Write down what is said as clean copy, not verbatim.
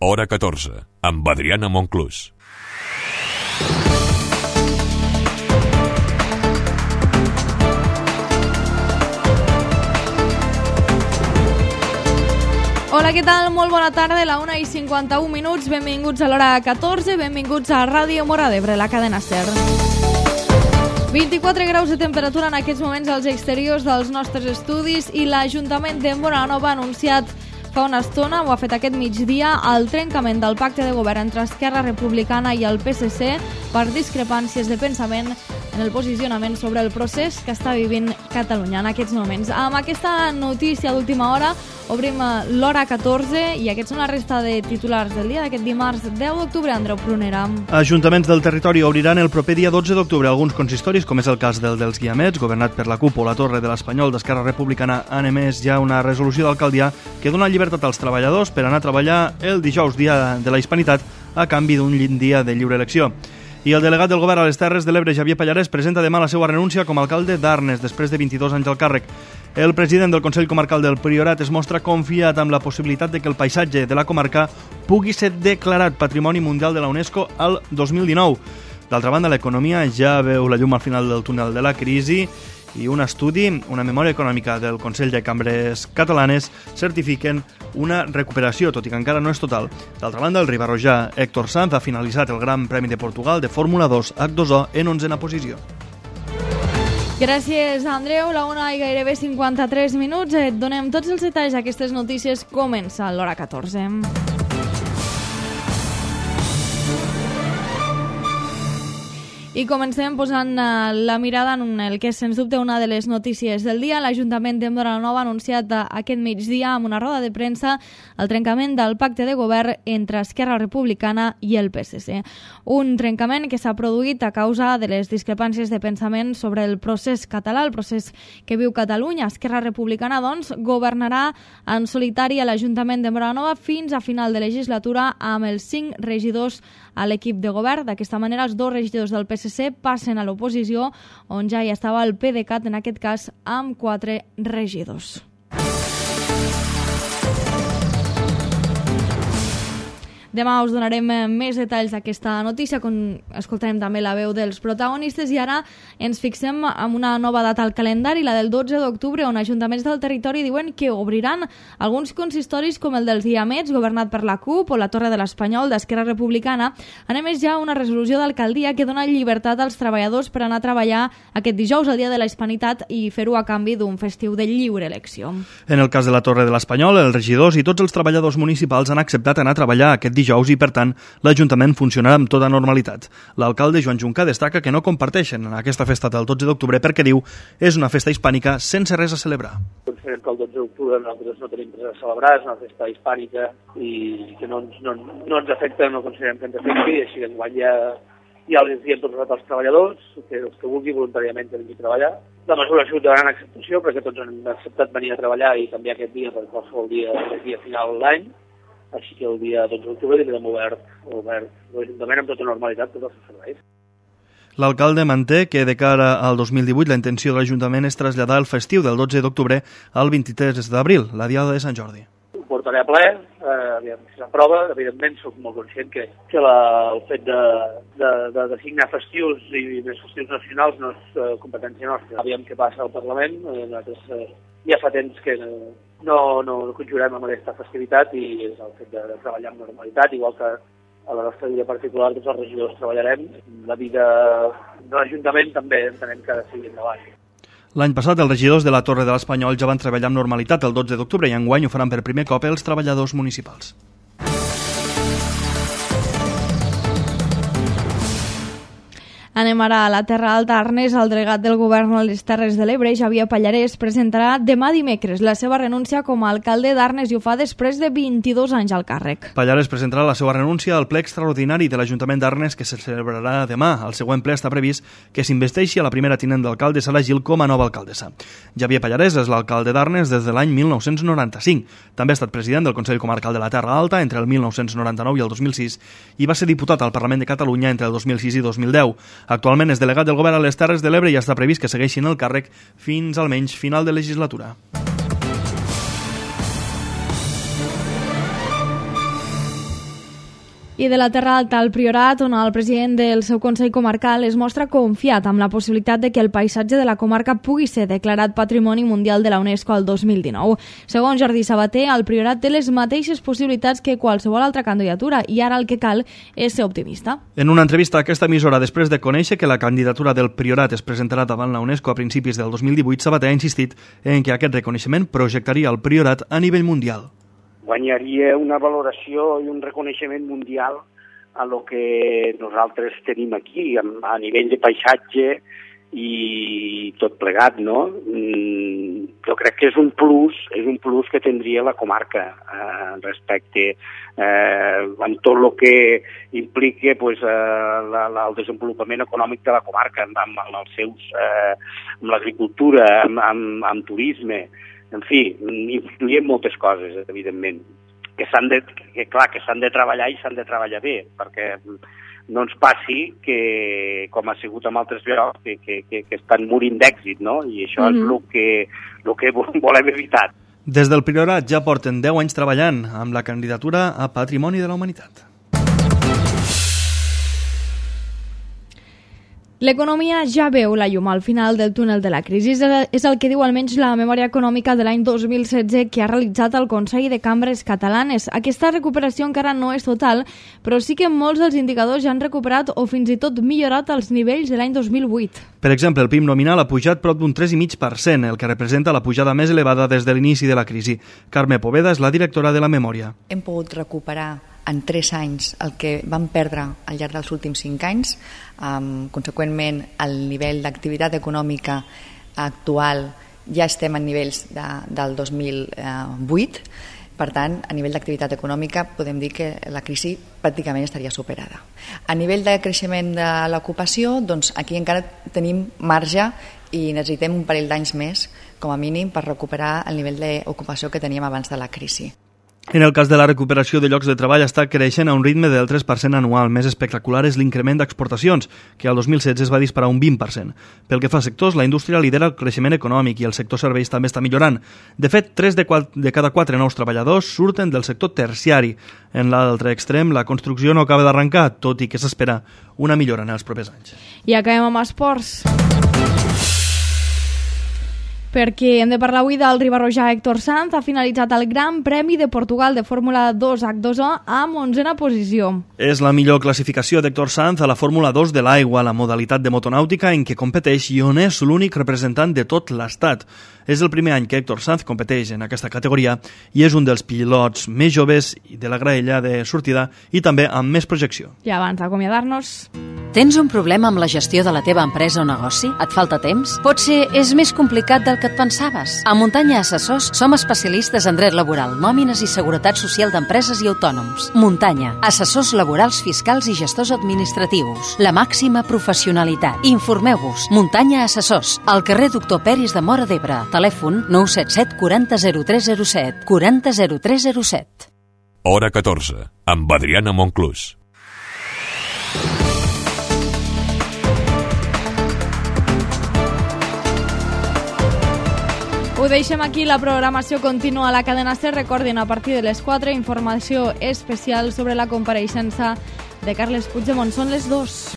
Hora 14, amb Adriana Monclús. Hola, què tal? Molt bona tarda, la 1:51. Benvinguts a l'Hora 14, benvinguts a Ràdio Móra d'Ebre, la cadena SER. 24 graus de temperatura en aquests moments als exteriors dels nostres estudis i l'Ajuntament de Móra Nova ha anunciat fa una estona, ho ha fet aquest migdia, el trencament del pacte de govern entre Esquerra Republicana i el PSC per discrepàncies de pensament en el posicionament sobre el procés que està vivint Catalunya en aquests moments. Amb aquesta notícia d'última hora obrim l'Hora 14 i aquests són la resta de titulars del dia d'aquest dimarts 10 d'octubre. Andreu Prunera. Ajuntaments del territori obriran el proper dia 12 d'octubre alguns consistoris, com és el cas dels Guiamets, governat per la CUP, o la Torre de l'Espanyol d'Esquerra Republicana. Han emès ja una resolució d'alcaldia que dona llibertat als treballadors per anar a treballar el dijous, dia de la Hispanitat, a canvi d'un dia de lliure elecció. I el delegat del govern a les Terres de l'Ebre, Xavier Pallarès, presenta demà la seva renúncia com a alcalde d'Arnes després de 22 anys al càrrec. El president del Consell Comarcal del Priorat es mostra confiat amb la possibilitat de que el paisatge de la comarca pugui ser declarat Patrimoni Mundial de la UNESCO al 2019. D'altra banda, l'economia ja veu la llum al final del túnel de la crisi i un estudi, una memòria econòmica del Consell de Cambres Catalanes, certifiquen una recuperació, tot i que encara no és total. D'altra banda, el ribarrojà Héctor Sanz ha finalitzat el Gran Premi de Portugal de Fórmula 2 H2O en 11a posició. Gràcies, Andreu. La 1 i gairebé 53 minuts. Et donem tots els detalls d'aquestes notícies. Comença l'Hora 14. I comencem posant la mirada en el que és, sens dubte, una de les notícies del dia. L'Ajuntament de Móra Nova ha anunciat aquest migdia amb una roda de premsa el trencament del pacte de govern entre Esquerra Republicana i el PSC. Un trencament que s'ha produït a causa de les discrepàncies de pensament sobre el procés català, el procés que viu Catalunya. Esquerra Republicana, doncs, governarà en solitari a l'Ajuntament de Móra Nova fins a final de legislatura amb els 5 regidors a l'equip de govern. D'aquesta manera, els 2 regidors del PSC passen a l'oposició, on ja hi estava el PDeCAT, en aquest cas, amb 4 regidors. Demà us donarem més detalls d'aquesta notícia, quan escoltarem també la veu dels protagonistes, i ara ens fixem en una nova data al calendari, la del 12 d'octubre, on ajuntaments del territori diuen que obriran alguns consistoris com el dels Guiamets, governat per la CUP, o la Torre de l'Espanyol d'Esquerra Republicana. Han emès ja una resolució d'alcaldia que dona llibertat als treballadors per anar a treballar aquest dijous, el dia de la Hispanitat, i fer-ho a canvi d'un festiu de lliure elecció. En el cas de la Torre de l'Espanyol, els regidors i tots els treballadors municipals han acceptat anar a treballar aquest dijous i, per tant, l'Ajuntament funcionarà amb tota normalitat. L'alcalde Joan Juncà destaca que no comparteixen aquesta festa del 12 d'octubre perquè, diu, és una festa hispànica sense res a celebrar. Considerem que el 12 d'octubre nosaltres no tenim res a celebrar, és una festa hispànica i que no ens afecta, no considerem que ens afecti, i així enguany ja els diem tots els treballadors, que els que vulgui voluntàriament vingui a treballar. La mesura ha sigut de gran acceptació perquè tots han acceptat venir a treballar i canviar aquest dia per qualsevol dia d'aquí a final de l'any. Així que el dia 12 d'octubre tindrem obert l'Ajuntament amb tota normalitat, tots els serveis. L'alcalde manté que de cara al 2018 la intenció de l'Ajuntament és traslladar el festiu del 12 d'octubre al 23 d'abril, la diada de Sant Jordi. Ho portaré a ple, si s'aprova. Evidentment, soc molt conscient que el fet de designar festius i més festius nacionals no és competència nostra. Aviam què passa al Parlament. Nosaltres ja fa temps que no conjurem amb aquesta festivitat i és el fet de treballar amb normalitat, igual que a la nostra vida particular tots els regidors treballarem. La vida de l'Ajuntament també entenem que ha de seguir endavant. L'any passat, els regidors de la Torre de l'Espanyol ja van treballar amb normalitat el 12 d'octubre i enguany ho faran per primer cop els treballadors municipals. Anem ara a la Terra Alta. Arnes, el delegat del govern a les Terres de l'Ebre, Xavier Pallarès, presentarà demà dimecres la seva renúncia com a alcalde d'Arnes i ho fa després de 22 anys al càrrec. Pallarès presentarà la seva renúncia al ple extraordinari de l'Ajuntament d'Arnes que se celebrarà demà. El següent ple està previst que s'investeixi a la primera tinent d'alcalde, Sara Gil, com a nova alcaldessa. Xavier Pallarès és l'alcalde d'Arnes des de l'any 1995. També ha estat president del Consell Comarcal de la Terra Alta entre el 1999 i el 2006 i va ser diputat al Parlament de Catalunya entre el 2006 i 2010. Actualment és delegat del govern a les Terres de l'Ebre i està previst que segueixin el càrrec fins almenys final de legislatura. I de la Terra Alta al Priorat, on el president del seu Consell Comarcal es mostra confiat amb la possibilitat de que el paisatge de la comarca pugui ser declarat Patrimoni Mundial de la UNESCO el 2019. Segons Jordi Sabater, el Priorat té les mateixes possibilitats que qualsevol altra candidatura i ara el que cal és ser optimista. En una entrevista a aquesta emissora, després de conèixer que la candidatura del Priorat es presentarà davant la UNESCO a principis del 2018, Sabater ha insistit en que aquest reconeixement projectaria el Priorat a nivell mundial. Guanyaria una valoració i un reconeixement mundial a lo que nosaltres tenim aquí, a nivell de paisatge i tot plegat, no? Jo crec que és un plus que tindria la comarca respecte amb tot el que implica pues, el desenvolupament econòmic de la comarca, amb l'agricultura, amb turisme. En fi, influïen moltes coses, evidentment, que s'han de treballar i s'han de treballar bé, perquè no ens passi que, com ha sigut amb altres llocs, que estan morint d'èxit, no? I això és el que volem evitar. Des del Priorat ja porten 10 anys treballant amb la candidatura a Patrimoni de la Humanitat. L'economia ja veu la llum al final del túnel de la crisi. És el que diu almenys la memòria econòmica de l'any 2016 que ha realitzat el Consell de Cambres Catalanes. Aquesta recuperació encara no és total, però sí que molts dels indicadors ja han recuperat o fins i tot millorat els nivells de l'any 2008. Per exemple, el PIB nominal ha pujat prop d'un 3,5%, el que representa la pujada més elevada des de l'inici de la crisi. Carme Poveda és la directora de la memòria. Hem pogut recuperar en 3 anys el que vam perdre al llarg dels últims 5 anys. Conseqüentment, el nivell d'activitat econòmica actual ja estem en nivells del 2008. Per tant, a nivell d'activitat econòmica podem dir que la crisi pràcticament estaria superada. A nivell de creixement de l'ocupació, doncs aquí encara tenim marge i necessitem un parell d'anys més, com a mínim, per recuperar el nivell d'ocupació que teníem abans de la crisi. En el cas de la recuperació de llocs de treball està creixent a un ritme del 3% anual. Més espectacular és l'increment d'exportacions, que al 2016 es va disparar un 20%. Pel que fa a sectors, la indústria lidera el creixement econòmic i el sector serveis també està millorant. De fet, 3 de cada 4 nous treballadors surten del sector terciari. En l'altre extrem, la construcció no acaba d'arrencar, tot i que s'espera una millora en els propers anys. I acabem amb esports, perquè hem de parlar avui del ribarrojà Héctor Sanz. Ha finalitzat el Gran Premi de Portugal de Fórmula 2 H2O amb 11a posició. És la millor classificació d'Héctor Sanz a la Fórmula 2 de l'aigua, la modalitat de motonàutica en què competeix i on és l'únic representant de tot l'estat. És el primer any que Héctor Sanz competeix en aquesta categoria i és un dels pilots més joves de la graella de sortida i també amb més projecció. I abans d'acomiadar-nos... Tens un problema amb la gestió de la teva empresa o negoci? Et falta temps? Potser és més complicat del que et pensaves. A Muntanya Assessors som especialistes en dret laboral, nòmines i seguretat social d'empreses i autònoms. Muntanya, assessors laborals, fiscals i gestors administratius. La màxima professionalitat. Informeu-vos. Muntanya Assessors, al carrer Doctor Peris de Móra d'Ebre. Telèfon 977 40 0307 40 0307. Hora 14, amb Adriana Monclús. Ho deixem aquí, la programació continua a la cadena SER. Recordin, a partir de les 4, informació especial sobre la compareixença de Carles Puigdemont. Són les 2.